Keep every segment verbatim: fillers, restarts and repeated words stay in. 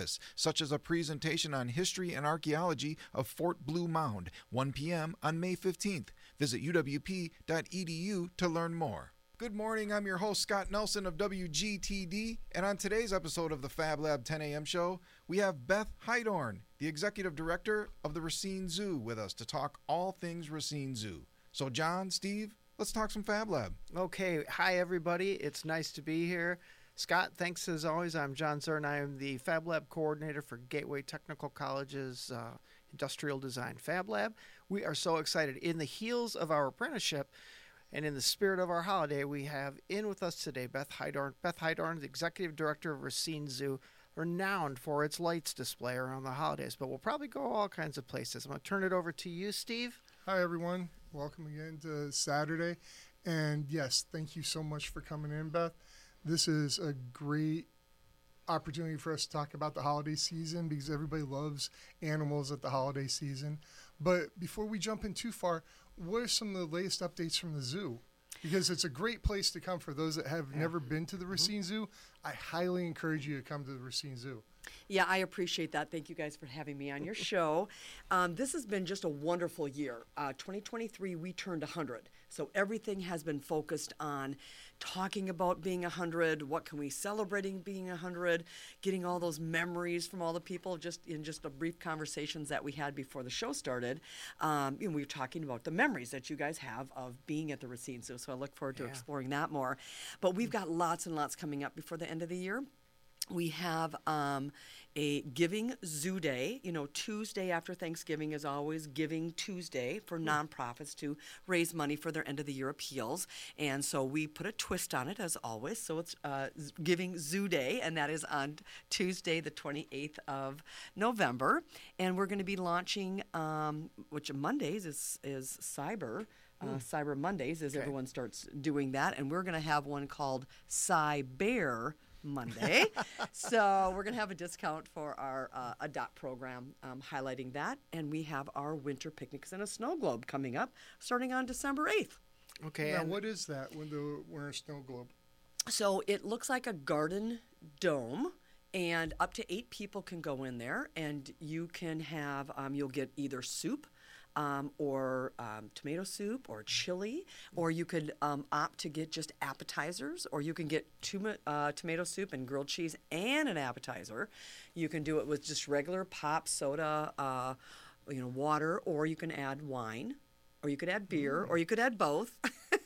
service, such as a presentation on history and archaeology of Fort Blue Mound, one p.m. on May fifteenth. Visit u w p dot e d u to learn more. Good morning, I'm your host Scott Nelson of W G T D, and on today's episode of the Fab Lab ten a.m. show, we have Beth Heidorn, the Executive Director of the Racine Zoo, with us to talk all things Racine Zoo. So John, Steve, let's talk some Fab Lab. Okay, hi everybody, it's nice to be here. Scott, thanks as always. I'm John Zern. I am the Fab Lab Coordinator for Gateway Technical College's uh, Industrial Design Fab Lab. We are so excited. In the heels of our apprenticeship, and in the spirit of our holiday, we have in with us today Beth Heidorn. Beth Heidorn, the Executive Director of Racine Zoo, renowned for its lights display around the holidays, but we'll probably go all kinds of places. I'm going to turn it over to you, Steve. Hi, everyone. Welcome again to Saturday. And yes, thank you so much for coming in, Beth. This is a great opportunity for us to talk about the holiday season because everybody loves animals at the holiday season. But before we jump in too far, what are some of the latest updates from the zoo? Because it's a great place to come for those that have yeah. never been to the Racine mm-hmm. Zoo. I highly encourage you to come to the Racine Zoo. Yeah, I appreciate that. Thank you guys for having me on your show. Um, this has been just a wonderful year. Uh, twenty twenty-three, we turned one hundred. So everything has been focused on talking about being one hundred, what can we celebrating being one hundred, getting all those memories from all the people just in just the brief conversations that we had before the show started. Um, you know, we were talking about the memories that you guys have of being at the Racine Zoo. So I look forward to yeah. exploring that more. But we've got lots and lots coming up before the end of the year. We have um, a Giving Zoo Day. You know, Tuesday after Thanksgiving is always Giving Tuesday for nonprofits to raise money for their end-of-the-year appeals. And so we put a twist on it, as always. So it's uh, Giving Zoo Day, and that is on Tuesday, the twenty-eighth of November. And we're going to be launching, um, which Mondays is, is Cyber. Uh, Cyber Mondays, as okay. everyone starts doing that. And we're going to have one called Cyber Monday. So we're going to have a discount for our uh, Adopt program um, highlighting that. And we have our winter picnics in a snow globe coming up starting on December eighth. Okay. Now, what is that when the we're a snow globe? So it looks like a garden dome. And up to eight people can go in there. And you can have, um, you'll get either soup, Um, or um, tomato soup or chili, or you could um, opt to get just appetizers, or you can get tuma- uh, tomato soup and grilled cheese and an appetizer. You can do it with just regular pop, soda, uh, you know, water, or you can add wine, or you could add beer, mm. or you could add both.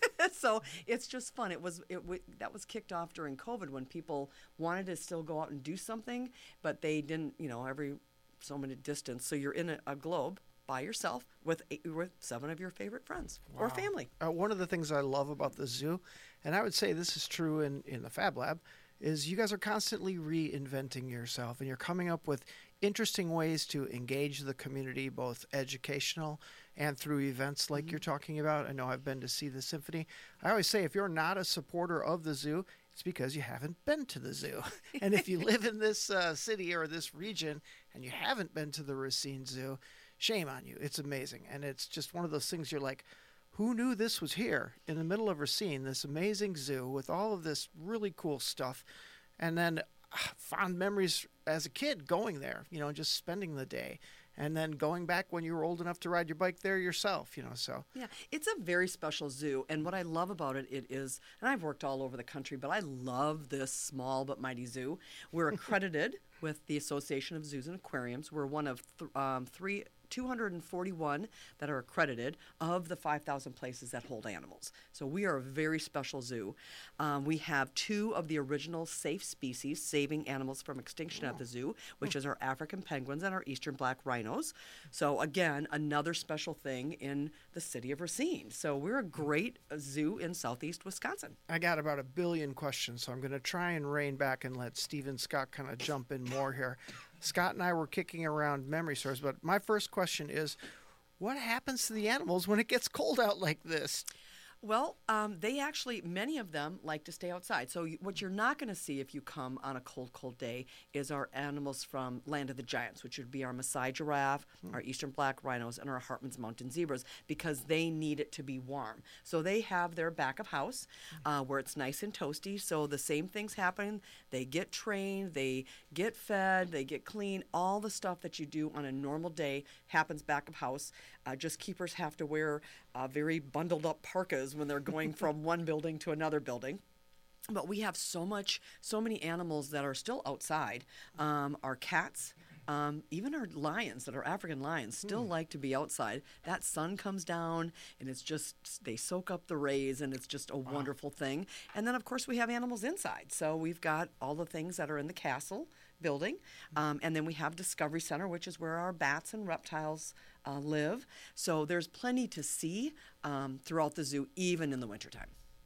So it's just fun. It was it w- that was kicked off during COVID when people wanted to still go out and do something, but they didn't, you know, every so many distance. So you're in a, a globe by yourself with eight, with seven of your favorite friends wow. or family. Uh, one of the things I love about the zoo, and I would say this is true in, in the Fab Lab, is you guys are constantly reinventing yourself, and you're coming up with interesting ways to engage the community, both educational and through events like mm-hmm. you're talking about. I know I've been to see the symphony. I always say if you're not a supporter of the zoo, it's because you haven't been to the zoo. And if you live in this uh, city or this region and you haven't been to the Racine Zoo, shame on you. It's amazing. And it's just one of those things you're like, who knew this was here in the middle of Racine, this amazing zoo with all of this really cool stuff. And then uh, fond memories as a kid going there, you know, just spending the day. And then going back when you were old enough to ride your bike there yourself, you know, so. Yeah, it's a very special zoo. And what I love about it, it is, and I've worked all over the country, but I love this small but mighty zoo. We're accredited with the Association of Zoos and Aquariums. We're one of th- um, three two hundred forty-one that are accredited of the five thousand places that hold animals. So we are a very special zoo. Um, we have two of the original safe species saving animals from extinction oh. at the zoo, which is our African penguins and our eastern black rhinos. So again, another special thing in the city of Racine. So we're a great zoo in southeast Wisconsin. I got about a billion questions, so I'm going to try and rein back and let Steve and Scott kind of jump in more here. Scott and I were kicking around memory stories, but my first question is, what happens to the animals when it gets cold out like this? Well, um, they actually, many of them like to stay outside. So, you, what you're not going to see if you come on a cold, cold day is our animals from Land of the Giants, which would be our Maasai giraffe, hmm. our eastern black rhinos, and our Hartman's mountain zebras, because they need it to be warm. So, they have their back of house uh, where it's nice and toasty. So, the same thing's happening. They get trained, they get fed, they get clean. All the stuff that you do on a normal day happens back of house. Uh, just keepers have to wear uh, very bundled up parkas when they're going from one building to another building. But we have so much, so many animals that are still outside. Um, our cats, um, even our lions that are African lions still hmm. like to be outside. That sun comes down and it's just, they soak up the rays and it's just a wow. wonderful thing. And then, of course, we have animals inside. So we've got all the things that are in the castle building. Um, and then we have Discovery Center, which is where our bats and reptiles uh, live. So there's plenty to see um, throughout the zoo, even in the wintertime.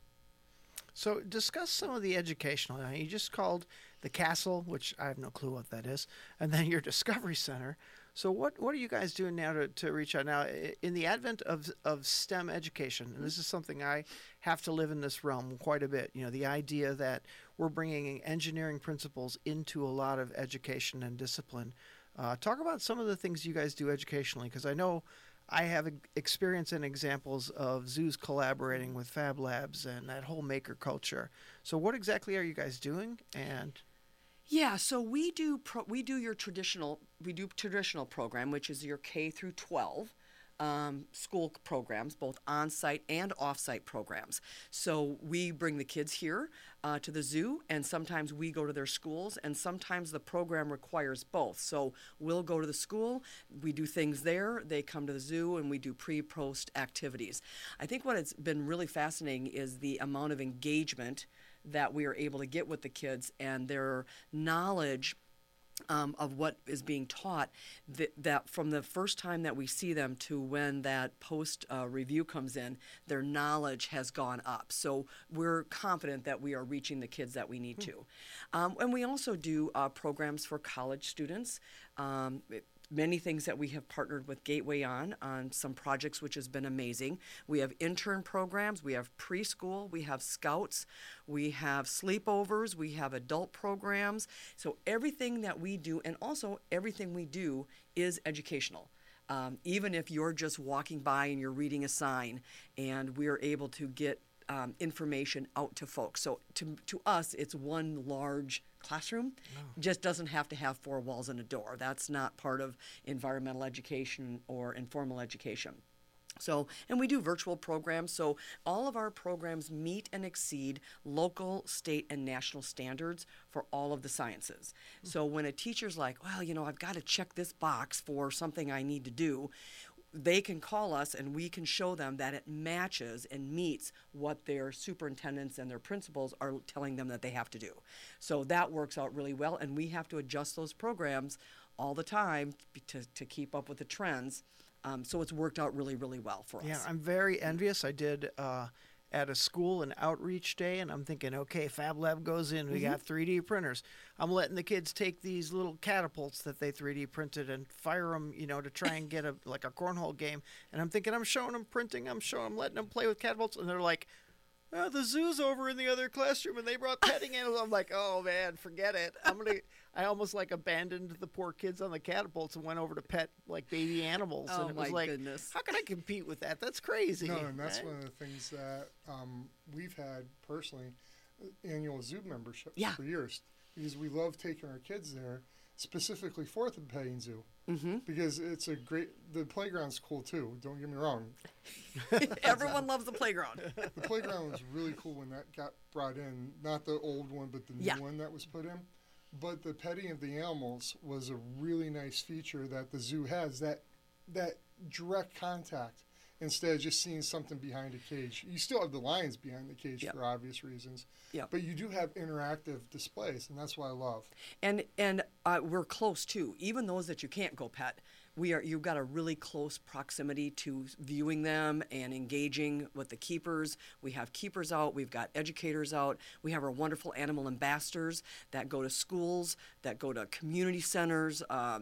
So discuss some of the educational. Now, you just called the castle, which I have no clue what that is, and then your Discovery Center. So what, what are you guys doing now to, to reach out? Now, in the advent of, of STEM education, and this is something I have to live in this realm quite a bit, you know, the idea that we're bringing engineering principles into a lot of education and discipline. Uh, talk about some of the things you guys do educationally, because I know I have experience and examples of zoos collaborating with Fab Labs and that whole maker culture. So what exactly are you guys doing? And yeah, so we do pro- we do your traditional we do traditional program, which is your K through twelve um, school programs, both on-site and off-site programs. So we bring the kids here uh, to the zoo, and sometimes we go to their schools, and sometimes the program requires both. So we'll go to the school, we do things there, they come to the zoo, and we do pre-post activities. I think what has been really fascinating is the amount of engagement that we are able to get with the kids and their knowledge um, of what is being taught, that, that from the first time that we see them to when that post uh, review comes in, their knowledge has gone up. So we're confident that we are reaching the kids that we need mm. to. Um, and we also do uh, programs for college students. Um, it, Many things that we have partnered with Gateway on, on some projects, which has been amazing. We have intern programs, we have preschool, we have scouts, we have sleepovers, we have adult programs. So everything that we do, and also everything we do, is educational. Um, even if you're just walking by and you're reading a sign, and we're able to get um, information out to folks. So to to us, it's one large classroom. No. Just doesn't have to have four walls and a door. That's not part of environmental education or informal education. So, and we do virtual programs, so all of our programs meet and exceed local, state, and national standards for all of the sciences. Mm-hmm. So when a teacher's like, well, you know, I've got to check this box for something I need to do, they can call us and we can show them that it matches and meets what their superintendents and their principals are telling them that they have to do. So that works out really well, and we have to adjust those programs all the time to, to keep up with the trends. Um, so it's worked out really, really well for us. Yeah, I'm very envious. I did uh, at a school an outreach day, and I'm thinking, okay, Fab Lab goes in. We mm-hmm. got three D printers. I'm letting the kids take these little catapults that they three D printed and fire them, you know, to try and get a like a cornhole game. And I'm thinking, I'm showing them printing. I'm showing them, letting them play with catapults, and they're like, oh, the zoo's over in the other classroom, and they brought petting animals. I'm like, oh man, forget it. I'm gonna. I almost like abandoned the poor kids on the catapults and went over to pet like baby animals. Oh, and it my was like, goodness. How can I compete with that? That's crazy. No, and that's right? one of the things that um, we've had personally, annual zoo membership yeah. for years, because we love taking our kids there specifically for the petting zoo. Mm-hmm. Because it's a great, the playground's cool too, don't get me wrong. Everyone loves the playground. The playground was really cool when that got brought in, not the old one, but the new yeah. one that was put in. But the petting of the animals was a really nice feature that the zoo has, that that direct contact, instead of just seeing something behind a cage. You still have the lions behind the cage yep. for obvious reasons, yep. but you do have interactive displays, and that's what I love. And and uh, we're close too. Even those that you can't go pet, we are. You've got a really close proximity to viewing them and engaging with the keepers. We have keepers out. We've got educators out. We have our wonderful animal ambassadors that go to schools, that go to community centers. Um,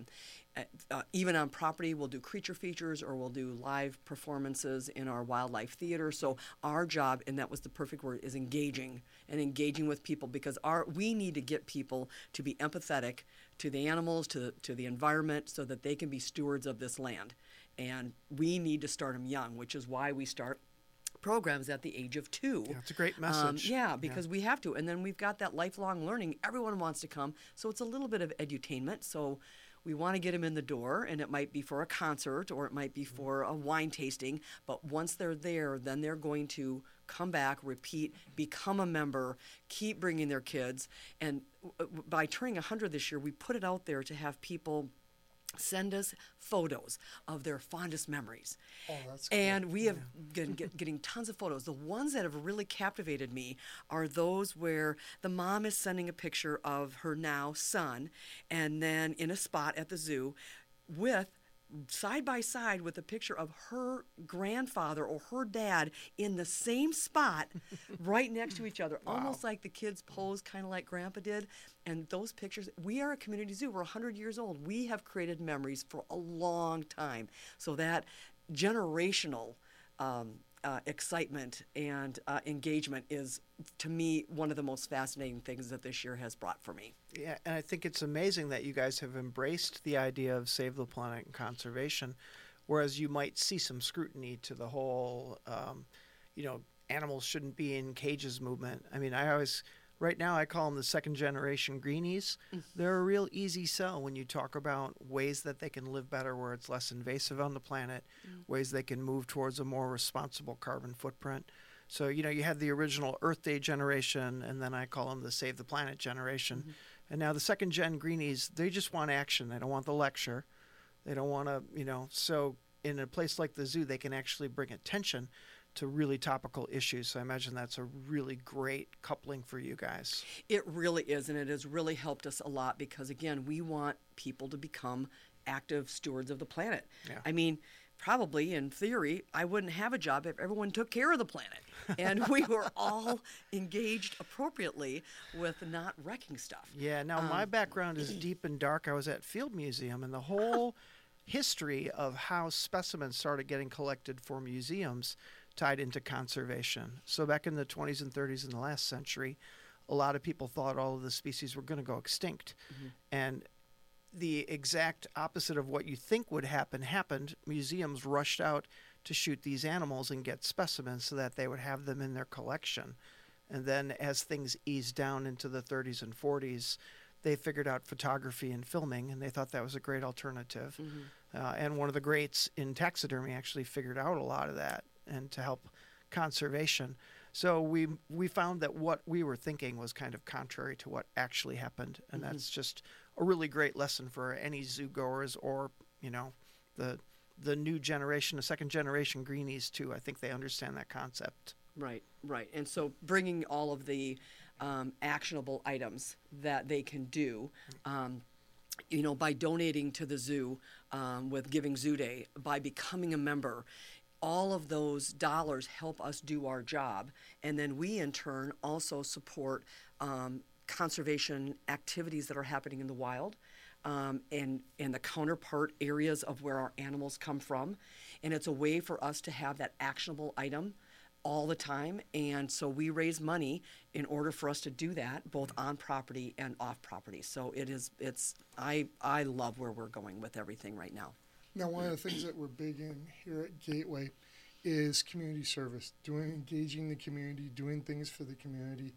uh, uh, even on property, we'll do creature features or we'll do live performances in our wildlife theater. So our job, and that was the perfect word, is engaging and engaging with people, because our we need to get people to be empathetic to the animals, to the, to the environment, so that they can be stewards of this land. And we need to start them young, which is why we start programs at the age of two. Yeah, it's a great Um, message. yeah, because we have to. And then we've got that lifelong learning. Everyone wants to come. So it's a little bit of edutainment. So we want to get them in the door, and it might be for a concert or it might be for a wine tasting. But once they're there, then they're going to come back, repeat, become a member, keep bringing their kids. And w- by turning one hundred this year, we put it out there to have people send us photos of their fondest memories. Oh, that's cool. And we have been get, getting tons of photos. The ones that have really captivated me are those where the mom is sending a picture of her now son, and then in a spot at the zoo with side by side with a picture of her grandfather or her dad in the same spot right next to each other, Wow. almost like the kids pose kind of like Grandpa did. And those pictures, we are a community zoo. We're one hundred years old. We have created memories for a long time. So that generational um, uh, excitement and uh, engagement is, to me, one of the most fascinating things that this year has brought for me. Yeah, and I think it's amazing that you guys have embraced the idea of save the planet and conservation, whereas you might see some scrutiny to the whole, um, you know, animals shouldn't be in cages movement. I mean, I always, right now I call them the second generation greenies. They're a real easy sell when you talk about ways that they can live better where it's less invasive on the planet, ways they can move towards a more responsible carbon footprint. So, you know, you had the original Earth Day generation, and then I call them the Save the Planet generation. Mm-hmm. And now the second gen greenies, they just want action. They don't want the lecture. They don't want to, you know, so in a place like the zoo, they can actually bring attention to really topical issues. So I imagine that's a really great coupling for you guys. It really is, and it has really helped us a lot because, again, we want people to become active stewards of the planet. Yeah. I mean, probably in theory, I wouldn't have a job if everyone took care of the planet and we were all engaged appropriately with not wrecking stuff. Yeah, now Um, my background is deep and dark. I was at Field Museum, and the whole history of how specimens started getting collected for museums tied into conservation. So back in the twenties and thirties in the last century, a lot of people thought all of the species were going to go extinct. Mm-hmm. And the exact opposite of what you think would happen happened. Museums rushed out to shoot these animals and get specimens so that they would have them in their collection. And then as things eased down into the thirties and forties, they figured out photography and filming, and they thought that was a great alternative. Mm-hmm. Uh, and one of the greats in taxidermy actually figured out a lot of that and to help conservation. So we we found that what we were thinking was kind of contrary to what actually happened, and mm-hmm. that's just a really great lesson for any zoo goers or, you know, the the new generation, the second generation greenies too. I think they understand that concept. Right, right. And so bringing all of the um, actionable items that they can do, um, you know, by donating to the zoo um, with Giving Zoo Day, by becoming a member, all of those dollars help us do our job. And then we, in turn, also support um, conservation activities that are happening in the wild um, and, and the counterpart areas of where our animals come from. And it's a way for us to have that actionable item all the time. And so we raise money in order for us to do that, both on property and off property. So it is, it's, I, I love where we're going with everything right now. Now, one of the things that we're big in here at Gateway is community service, doing engaging the community, doing things for the community.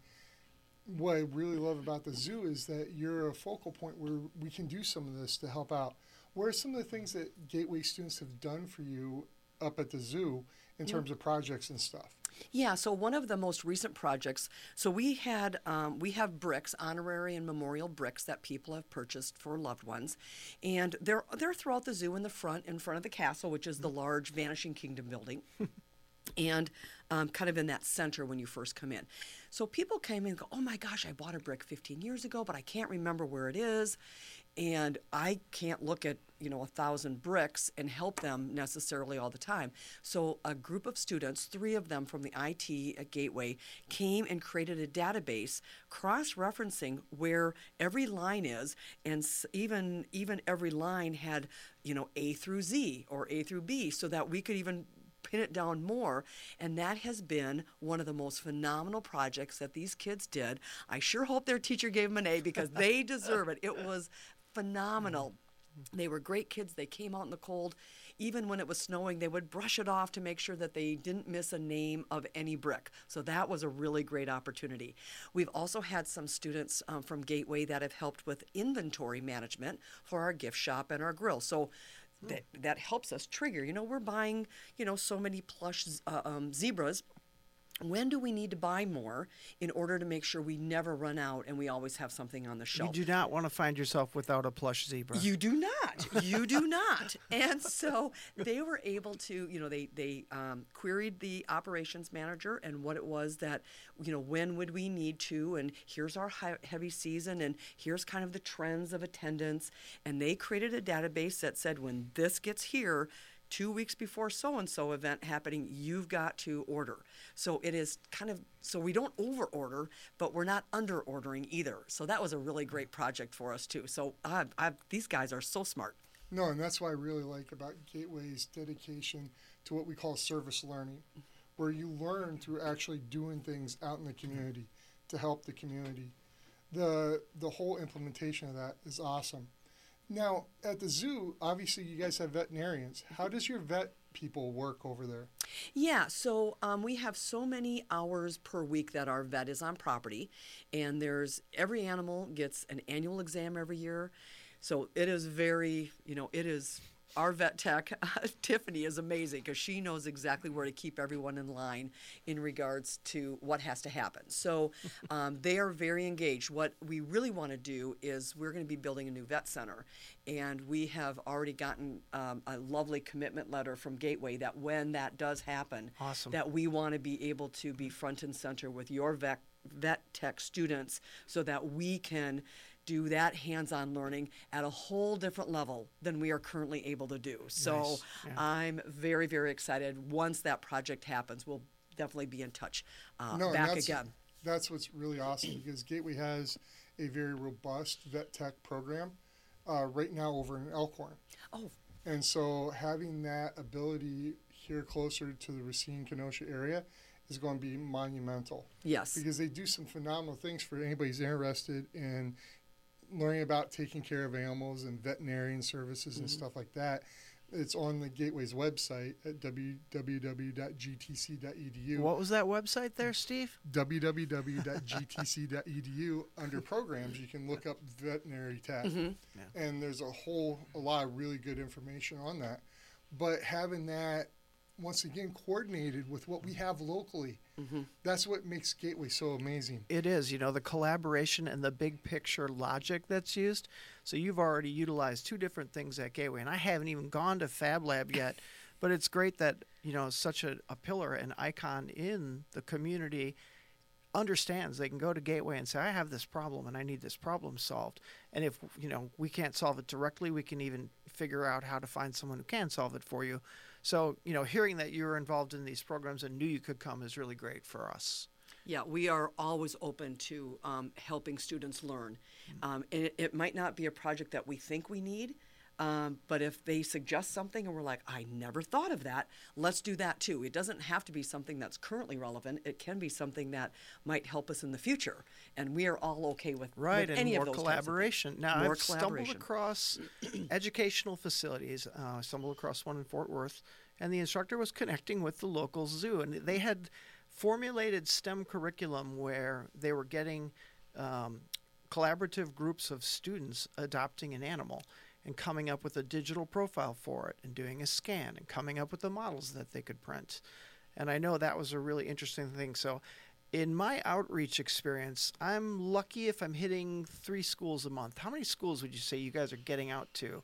What I really love about the zoo is that you're a focal point where we can do some of this to help out. What are some of the things that Gateway students have done for you up at the zoo in terms of projects and stuff? Yeah, so one of the most recent projects, so we had, um, we have bricks, honorary and memorial bricks that people have purchased for loved ones, and they're they're throughout the zoo in the front, in front of the castle, which is the large Vanishing Kingdom building, and um, kind of in that center when you first come in. So people came in and go, oh my gosh, I bought a brick fifteen years ago, but I can't remember where it is. And I can't look at, you know, a thousand bricks and help them necessarily all the time. So a group of students, three of them from the I T at Gateway, came and created a database cross-referencing where every line is, and even even every line had, you know, A through Z or A through B, so that we could even pin it down more. And that has been one of the most phenomenal projects that these kids did. I sure hope their teacher gave them an A, because they deserve it. It was phenomenal. They were great kids. They came out in the cold. Even when it was snowing, they would brush it off to make sure that they didn't miss a name of any brick. So that was a really great opportunity. We've also had some students um, from Gateway that have helped with inventory management for our gift shop and our grill. So that, that helps us trigger. You know, we're buying, you know, so many plush uh, um, zebras. When do we need to buy more in order to make sure we never run out and we always have something on the shelf? You do not want to find yourself without a plush zebra. You do not. You do not. And so they were able to, you know, they, they um, queried the operations manager and what it was that, you know, when would we need to, and here's our high, heavy season, and here's kind of the trends of attendance. And they created a database that said, when this gets here, two weeks before so-and-so event happening, you've got to order. So it is kind of, so we don't over-order, but we're not under-ordering either. So that was a really great project for us, too. So uh, I've, these guys are so smart. No, and that's what I really like about Gateway's dedication to what we call service learning, where you learn through actually doing things out in the community to help the community. The, the whole implementation of that is awesome. Now, at the zoo, obviously you guys have veterinarians. How does your vet people work over there? Yeah, so um, we have so many hours per week that our vet is on property, and there's every animal gets an annual exam every year. So it is very, you know, it is, our vet tech, uh, Tiffany, is amazing because she knows exactly where to keep everyone in line in regards to what has to happen. So um, they are very engaged. What we really want to do is we're going to be building a new vet center, and we have already gotten um, a lovely commitment letter from Gateway that when that does happen, Awesome. that we want to be able to be front and center with your vet, vet tech students so that we can do that hands-on learning at a whole different level than we are currently able to do. So Nice. Yeah. I'm very, very excited. Once that project happens, we'll definitely be in touch uh, No, and back that's, again. That's what's really awesome, because Gateway has a very robust vet tech program uh, right now over in Elkhorn. Oh, And so having that ability here closer to the Racine, Kenosha area is going to be monumental, yes. because they do some phenomenal things for anybody who's interested in learning about taking care of animals and veterinarian services and Mm-hmm. stuff like that. It's on the Gateway's website at w w w dot g t c dot e d u. What was that website there, Steve? w w w dot g t c dot e d u. Under programs, you can look up veterinary tech. Mm-hmm. Yeah. And there's a whole, a lot of really good information on that. But having that, once again, coordinated with what we have locally, Mm-hmm. that's what makes Gateway so amazing. It is, you know, the collaboration and the big picture logic that's used. So you've already utilized two different things at Gateway, and I haven't even gone to Fab Lab yet, but it's great that, you know, such a, a pillar, an icon in the community understands they can go to Gateway and say, I have this problem and I need this problem solved. And if, you know, we can't solve it directly, we can even figure out how to find someone who can solve it for you. So, you know, hearing that you were involved in these programs and knew you could come is really great for us. Yeah, we are always open to um, helping students learn. Um, and it, it might not be a project that we think we need, um, but if they suggest something and we're like, I never thought of that, let's do that too. It doesn't have to be something that's currently relevant. It can be something that might help us in the future. And we are all okay with, Right, with and any more of those types of things. collaboration. Now, More I've stumbled collaboration. across educational facilities. Uh, I stumbled across one in Fort Worth, and the instructor was connecting with the local zoo, and they had formulated STEM curriculum where they were getting um, collaborative groups of students adopting an animal and coming up with a digital profile for it and doing a scan and coming up with the models that they could print. And I know that was a really interesting thing. So in my outreach experience, I'm lucky if I'm hitting three schools a month. How many schools would you say you guys are getting out to?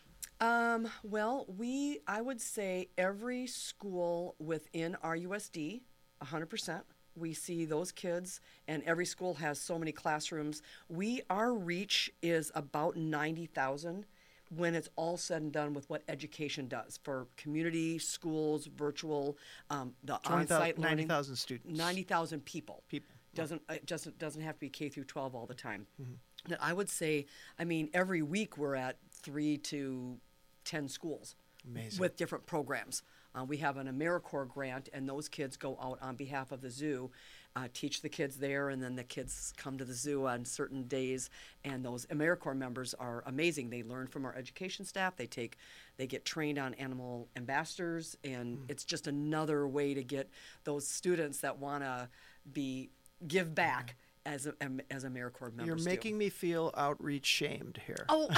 Um, well, we, I would say every school within R U S D, one hundred percent. We see those kids, and every school has so many classrooms. We our reach is about ninety thousand when it's all said and done with what education does for community, schools, virtual, um, the on-site learning. ninety thousand students. ninety thousand people. People. Doesn't it doesn't doesn't have to be K through twelve all the time. Mm-hmm. I would say, I mean, every week we're at three to ten schools. Amazing. With different programs. Uh, we have an AmeriCorps grant, and those kids go out on behalf of the zoo, uh, teach the kids there, and then the kids come to the zoo on certain days. And those AmeriCorps members are amazing. They learn from our education staff. They take, they get trained on animal ambassadors, and mm. it's just another way to get those students that want to be give back. Yeah. As a, as AmeriCorps members. You're making do. me feel outreach shamed here. Oh,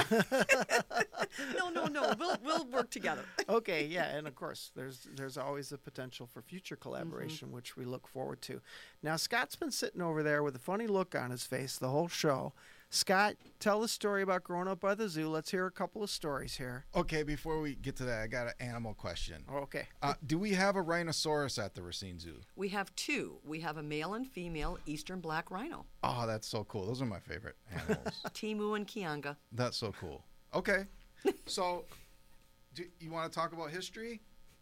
no, no, no. We'll we'll work together. Okay, yeah, and of course, there's there's always the potential for future collaboration, mm-hmm. which we look forward to. Now, Scott's been sitting over there with a funny look on his face the whole show. Scott, tell the story about growing up by the zoo. Let's hear a couple of stories here. Okay, before we get to that, I got an animal question. Oh, okay. Uh, do we have a rhinoceros at the Racine Zoo? We have two. We have a male and female eastern black rhino. Oh, that's so cool. Those are my favorite animals. Timu and Kianga. That's so cool. Okay. So, do you want to talk about history?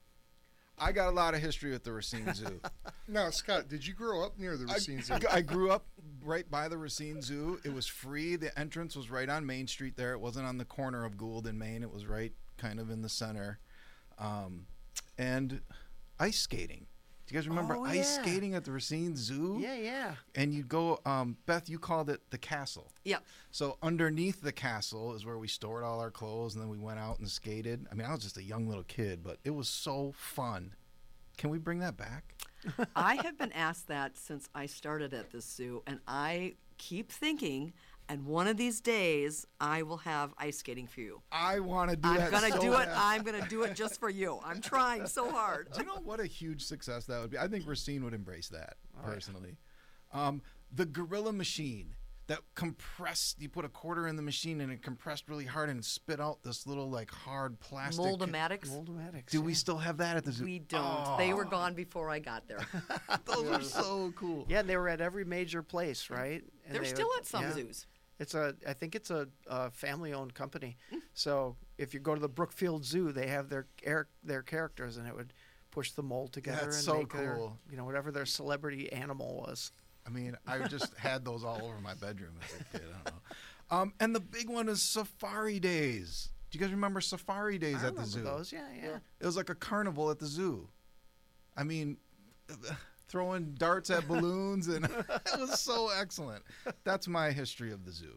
I got a lot of history at the Racine Zoo. Now, Scott, did you grow up near the Racine I, Zoo? I grew up right by the Racine Zoo. It was free. The entrance was right on Main Street there. It wasn't on the corner of Gould and Main. It was right kind of in the center. Um, and ice skating. Do you guys remember oh, ice yeah. skating at the Racine Zoo? Yeah, yeah. And you'd go, um, Beth, you called it the castle. Yep. So underneath the castle is where we stored all our clothes, and then we went out and skated. I mean, I was just a young little kid, but it was so fun. Can we bring that back? I have been asked that since I started at this zoo, and I keep thinking, and one of these days I will have ice skating for you. I want to do I'm that. gonna so do it. bad. I'm gonna do it just for you. I'm trying so hard. Do you know what a huge success that would be? I think Racine would embrace that personally. Um, the Gorilla Machine that compressed. You put a quarter in the machine and it compressed really hard and spit out this little like hard plastic. Mold-O-Matics. Mold-O-Matics. Do yeah. we still have that at the zoo? We don't. Oh. They were gone before I got there. Those are so cool. Yeah, they were at every major place, right? And They're they still would- at some yeah. zoos. It's a, I think it's a, a family-owned company. So if you go to the Brookfield Zoo, they have their air, their characters, and it would push the mold together That's and so make their, cool. you know, whatever their celebrity animal was. I mean, I just had those all over my bedroom as a kid. I don't know. Um, and the big one is Safari Days. Do you guys remember Safari Days I at the remember zoo? those, yeah, yeah. It was like a carnival at the zoo. I mean, throwing darts at balloons, and it was so excellent. That's my history of the zoo.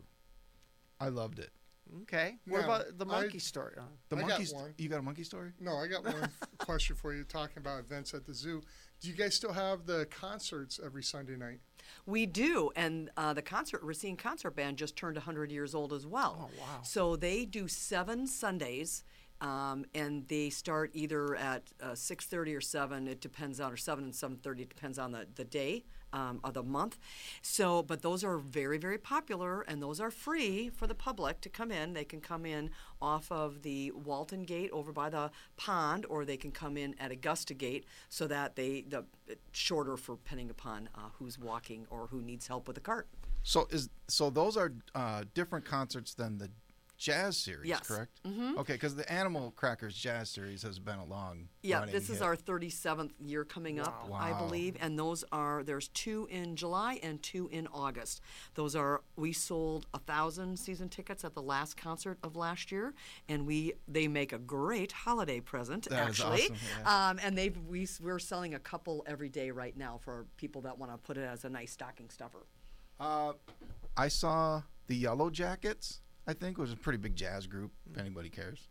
I loved it. Okay. What Now, about the monkey I- story? Uh, The I got monkey. st- one. You got a monkey story? No, I got one f- question for you talking about events at the zoo. Do you guys still have the concerts every Sunday night? We do, and uh, the concert Racine Concert Band just turned one hundred years old as well. Oh, wow. So they do seven Sundays, um, and they start either at uh, six thirty or seven. It depends on, or seven and seven thirty. It depends on the the day um, of the month. So, but those are very very popular, and those are free for the public to come in. They can come in off of the Walton Gate over by the pond, or they can come in at Augusta Gate, so that they the shorter for depending upon uh, who's walking or who needs help with a cart. So is so those are uh, different concerts than the jazz series, Yes. correct? Mm-hmm. Okay, because the Animal Crackers jazz series has been a long Yeah, running this is hit. our thirty-seventh year coming up, Wow. I Wow. believe, and those are there's two in July and two in August. Those are we sold a thousand season tickets at the last concert of last year, and we they make a great holiday present That is actually. awesome, yeah. Um, and they we we're selling a couple every day right now for people that want to put it as a nice stocking stuffer. Uh, I saw the Yellow Jackets. I think it was a pretty big jazz group. If anybody cares.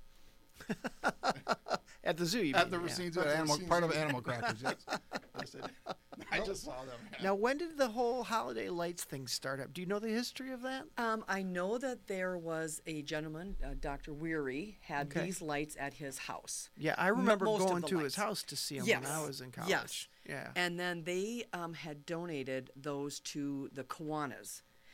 at the zoo, you At mean, the yeah. Racine Zoo, At the animal, Racine part of Zoo. Animal Crackers. Yes. I, said, I just saw them. Now, when did the whole holiday lights thing start up? Do you know the history of that? Um, I know that there was a gentleman, uh, Doctor Weary, had Okay. these lights at his house. Yeah, I remember most of going the to lights. his house to see him Yes. when I was in college. Yes. Yeah. And then they um, had donated those to the Kiwanis.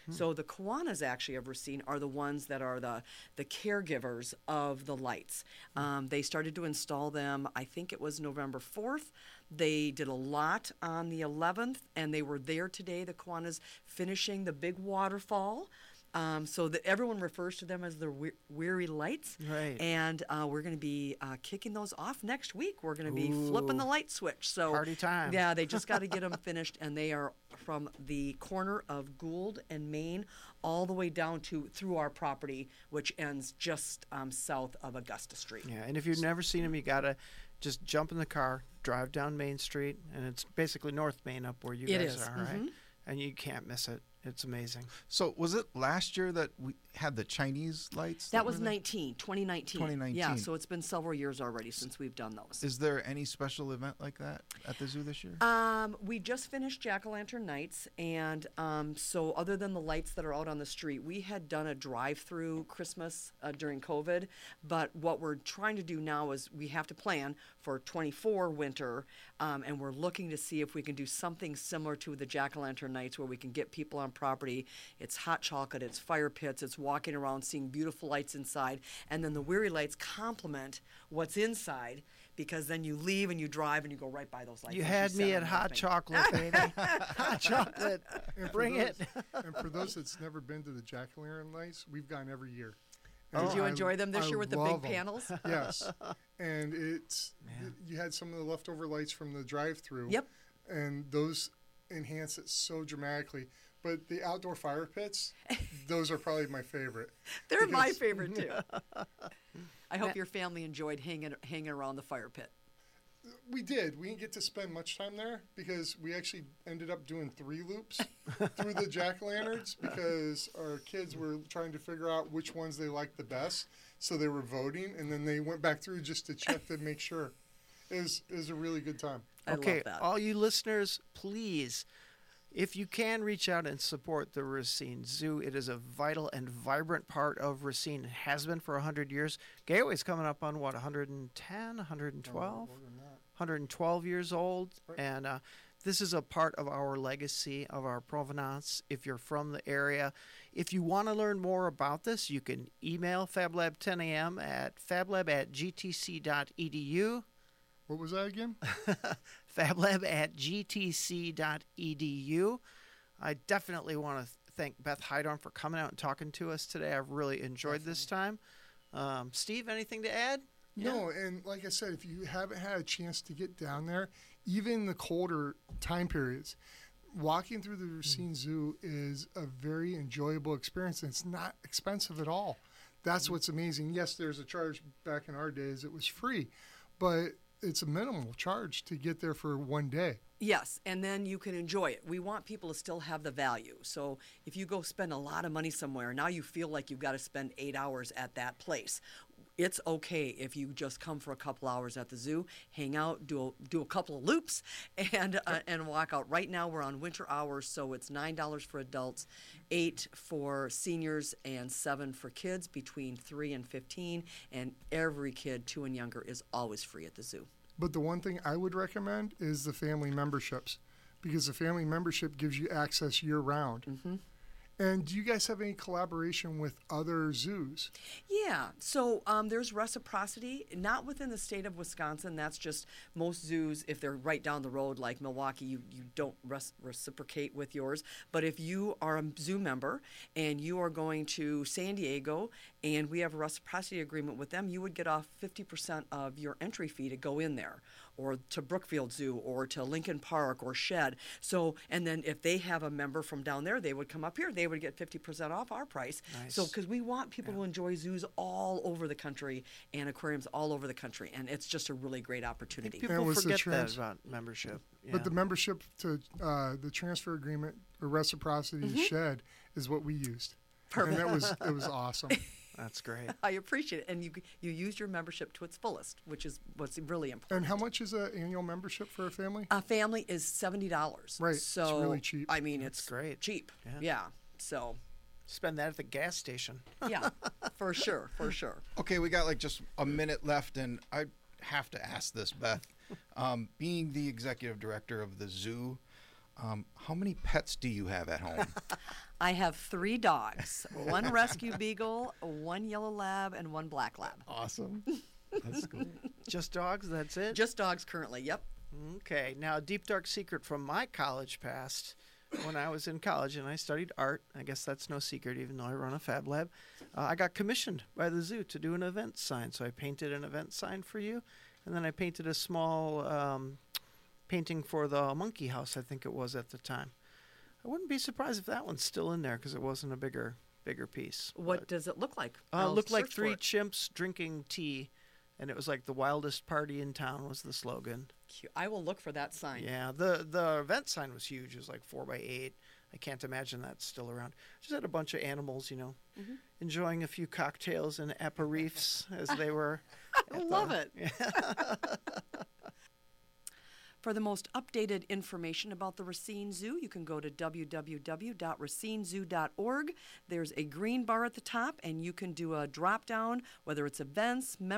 So the Kiwanis actually of Racine are the ones that are the the caregivers of the lights. Um, they started to install them, I think it was November fourth. They did a lot on the eleventh, and they were there today, the Kiwanis, finishing the big waterfall. Um, so that everyone refers to them as the we- weary lights. Right. And uh, we're going to be uh, kicking those off next week. We're going to be flipping the Ooh. light switch. So Party time. Yeah, they just got to get them finished, and they are from the corner of Gould and Main all the way down to through our property, which ends just um, south of Augusta Street. Yeah, and if you've never seen them, you gotta just jump in the car, drive down Main Street, and it's basically North Main up where you It guys is, are, right? mhm. And you can't miss it. It's amazing. So was it last year that we had the Chinese lights? That was were there? nineteen, twenty nineteen. twenty nineteen. Yeah, so it's been several years already since we've done those. Is there any special event like that at the zoo this year? Um, we just finished Jack-o'-lantern nights, and um, so other than the lights that are out on the street, we had done a drive-through Christmas uh, during COVID. But what we're trying to do now is we have to plan for twenty-four winter, um, and we're looking to see if we can do something similar to the Jack-o'-lantern nights, where we can get people on property. It's hot chocolate, it's fire pits, it's walking around seeing beautiful lights inside, and then the weary lights complement what's inside. Because then you leave and you drive and you go right by those lights. You like had said me on at the hot thing. chocolate, baby. Hot chocolate. And for Bring those, it. And for those that's never been to the jack-o'-lantern lights, we've gone every year. Did And you I- enjoy them this I year with the love big 'em. panels? Yes, and it's you had some of the leftover lights from the drive-through. Yep. And those enhance it so dramatically. But the outdoor fire pits, those are probably my favorite. They're my Because- favorite too. I hope your family enjoyed hanging hanging around the fire pit. We did. We didn't get to spend much time there because we actually ended up doing three loops through the jack-o'-lanterns because our kids were trying to figure out which ones they liked the best. So they were voting, and then they went back through just to check to make sure. It was, it was a really good time. I okay, love that. all you listeners, please, if you can reach out and support the Racine Zoo, it is a vital and vibrant part of Racine. It has been for one hundred years. Gateway's coming up on, what, one hundred ten, one hundred twelve? More than that. one hundred twelve years old, Right. and uh, this is a part of our legacy, of our provenance. If you're from the area, if you want to learn more about this, you can email FabLab ten A M at fablab at g t c dot e d u. What was that again? fablab at g t c dot e d u. I definitely want to thank Beth Heidorn for coming out and talking to us today. I've really enjoyed this time. Um, Steve, anything to add? No, and like I said, if you haven't had a chance to get down there, even in the colder time periods, walking through the Racine Zoo is a very enjoyable experience, and it's not expensive at all. That's what's amazing. Yes, there's a charge. Back in our days, it was free, but it's a minimal charge to get there for one day. Yes, and then you can enjoy it. We want people to still have the value. So if you go spend a lot of money somewhere, now you feel like you've got to spend eight hours at that place. It's okay if you just come for a couple hours at the zoo, hang out, do a, do a couple of loops, and uh, and walk out. Right now we're on winter hours, so it's nine dollars for adults, eight for seniors, and seven for kids between three and fifteen. And every kid two and younger is always free at the zoo. But the one thing I would recommend is the family memberships, because the family membership gives you access year round. Mm-hmm. And do you guys have any collaboration with other zoos? Yeah, so um, there's reciprocity, not within the state of Wisconsin. That's just most zoos, if they're right down the road, like Milwaukee, you, you don't res- reciprocate with yours. But if you are a zoo member and you are going to San Diego and we have a reciprocity agreement with them, you would get off fifty percent of your entry fee to go in there, or to Brookfield Zoo, or to Lincoln Park, or Shed. So, and then if they have a member from down there, they would come up here. They would get fifty percent off our price. Nice. So, because we want people to enjoy zoos all over the country and aquariums all over the country, and it's just a really great opportunity. People was the forget trans- that about membership. Yeah. But the membership to uh, the transfer agreement or reciprocity to Shed is what we used. Perfect. And that was it was awesome. That's great. I appreciate it, and you you use your membership to its fullest, which is what's really important. And how much is an annual membership for a family? A family is seventy dollars. Right, it's So really cheap. I mean, it's great. cheap. Yeah. Yeah. So Spend that at the gas station. yeah, for sure, for sure. Okay, we got like just a minute left, and I have to ask this, Beth. Um, being the executive director of the zoo, Um, how many pets do you have at home? I have three dogs, one rescue beagle, one yellow lab, and one black lab. Awesome. That's cool. Just dogs, that's it? Just dogs currently, yep. Okay, now a deep dark secret from my college past. When I was in college and I studied art, I guess that's no secret even though I run a fab lab, uh, I got commissioned by the zoo to do an event sign. So I painted an event sign for you, and then I painted a small um, painting for the monkey house, I think it was at the time. I wouldn't be surprised if that one's still in there because it wasn't a bigger bigger piece. What But, does it look like? uh, I'll it looked like search for three it. chimps drinking tea, and it was like the wildest party in town was the slogan. Cute. I will look for that sign. Yeah, the the event sign was huge. It was like four by eight. I can't imagine that's still around. Just had a bunch of animals, you know, Mm-hmm. enjoying a few cocktails and aperitifs as they were. I love it. For the most updated information about the Racine Zoo, you can go to w w w dot racine zoo dot org. There's a green bar at the top, and you can do a drop down, whether it's events,